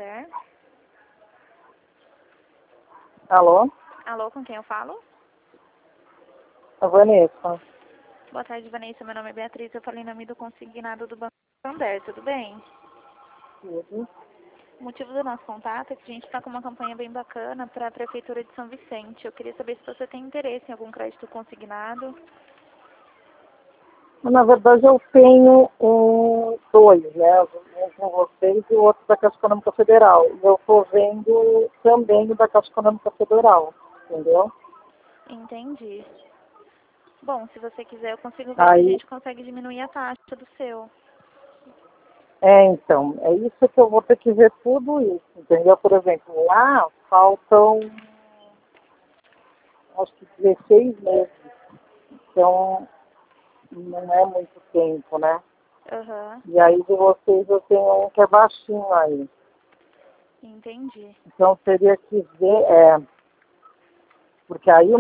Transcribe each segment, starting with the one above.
Santander. Alô? Alô, com quem eu falo? A Vanessa. Boa tarde, Vanessa. Meu nome é Beatriz. Eu falei em nome do consignado do Banco Santander. Tudo bem? Tudo. O motivo do nosso contato é que a gente está com uma campanha bem bacana para a Prefeitura de São Vicente. Eu queria saber se você tem interesse em algum crédito consignado. Na verdade, eu tenho dois, né? Um com vocês e o outro da Caixa Econômica Federal. E eu estou vendo também o da Caixa Econômica Federal, entendeu? Entendi. Bom, se você quiser, eu consigo ver se a Aí, gente consegue diminuir a taxa do seu. então, é isso que eu vou ter que ver tudo isso, entendeu? Por exemplo, lá faltam, acho que 16 meses. Então, não é muito tempo, né? Aham, E aí de vocês eu tenho um que é baixinho aí. entendi. Então teria que ver, porque aí o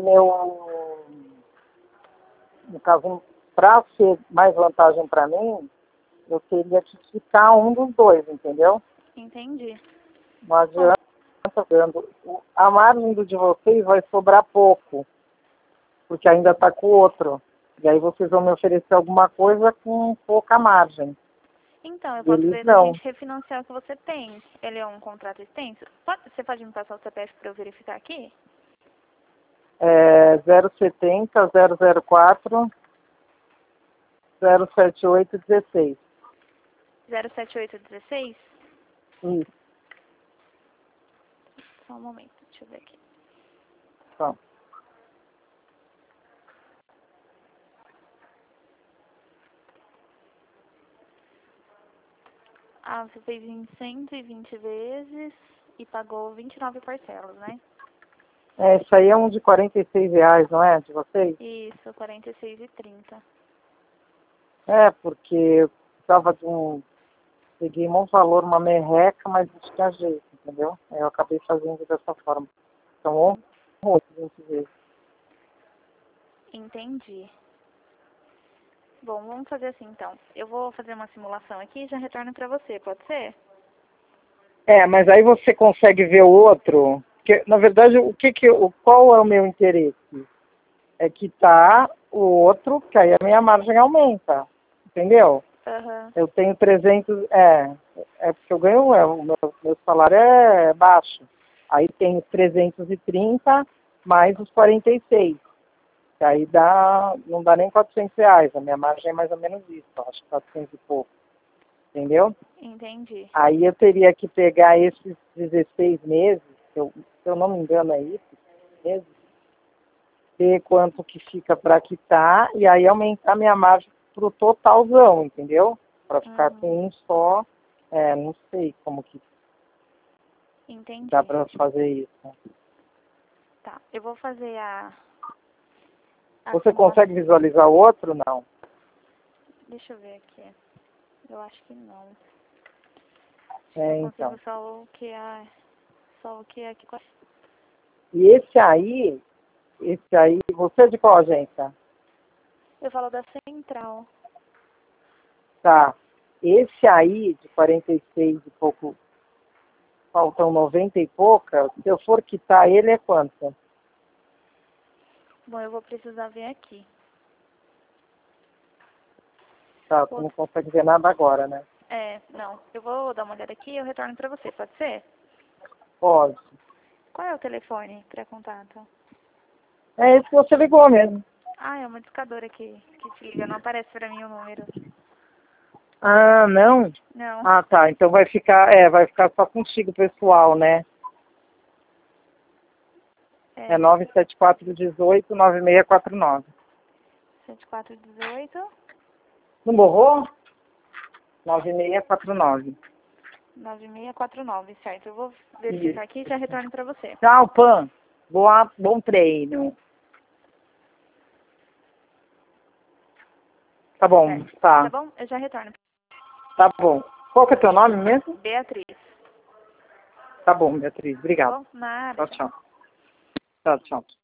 no caso, para ser mais vantagem para mim, eu teria que ficar um dos dois, entendeu? Entendi. Não Bom, adianta dando. A margem do de vocês vai sobrar pouco, porque ainda está com o outro. E aí vocês vão me oferecer alguma coisa com pouca margem. então, eu posso Eles ver da não. gente refinanciar o que você tem. Ele é um contrato extenso? Você pode me passar o CPF para eu verificar aqui? É 070 004 07816. 07816? Isso, Só um momento, deixa eu ver aqui. tá. Ah, você fez em 120 vezes e pagou 29 parcelas, né? Isso aí é um de R$ 46, não é? De vocês? Isso, 46,30. Porque eu precisava de um. Peguei um valor, uma merreca, mas não tinha jeito, entendeu? Aí eu acabei fazendo dessa forma. Então, 20 vezes. Entendi. Bom, vamos fazer assim então. Eu vou fazer uma simulação aqui e já retorno para você, pode ser? Mas aí você consegue ver o outro. Porque, na verdade, qual é o meu interesse? É que tá o outro, que aí a minha margem aumenta, entendeu? Aham, Eu tenho 300, porque eu ganho, o meu salário é baixo. Aí tenho 330 mais os 46. Que aí não dá nem R$ 400. A minha margem é mais ou menos isso, eu acho que 400 e pouco. Entendeu? entendi. Aí eu teria que pegar esses 16 meses, se eu não me engano é isso, meses, ver quanto que fica para quitar e aí aumentar minha margem pro totalzão, entendeu? Para ficar Uhum, com um só, não sei como que dá entendi. para fazer isso. Tá, eu vou fazer a Você simulação. consegue visualizar o outro? Não. Deixa eu ver aqui. Eu acho que não. Acho que eu consigo Então. só o que é aqui. E esse aí, você é de qual agência? Eu falo da central. Tá. Esse aí, de 46 e pouco, faltam 90 e pouca, se eu for quitar ele, é quanto? Bom, eu vou precisar ver aqui. Tá, tu Pô, não consegue ver nada agora, né? não. Eu vou dar uma olhada aqui e eu retorno pra você, pode ser? Pode. Qual é o telefone para contato? É esse que você ligou mesmo. Ah, é uma discadora que te liga. Não aparece pra mim o número. Ah, não? Não. Ah, tá. Então vai ficar só contigo, pessoal, né? É É 974189649. 7418 Não borrou? 9649. 9649, certo? Eu vou verificar Isso. aqui e já retorno pra você. Tchau, Pan. Bom treino. Tá bom, Certo. Tá tá. bom? Eu já retorno. Tá bom. Qual que é teu nome mesmo? Beatriz. Tá bom, Beatriz. Tá Obrigado. bom? Nada, Tchau, tchau. tchau. Tchau, tchau.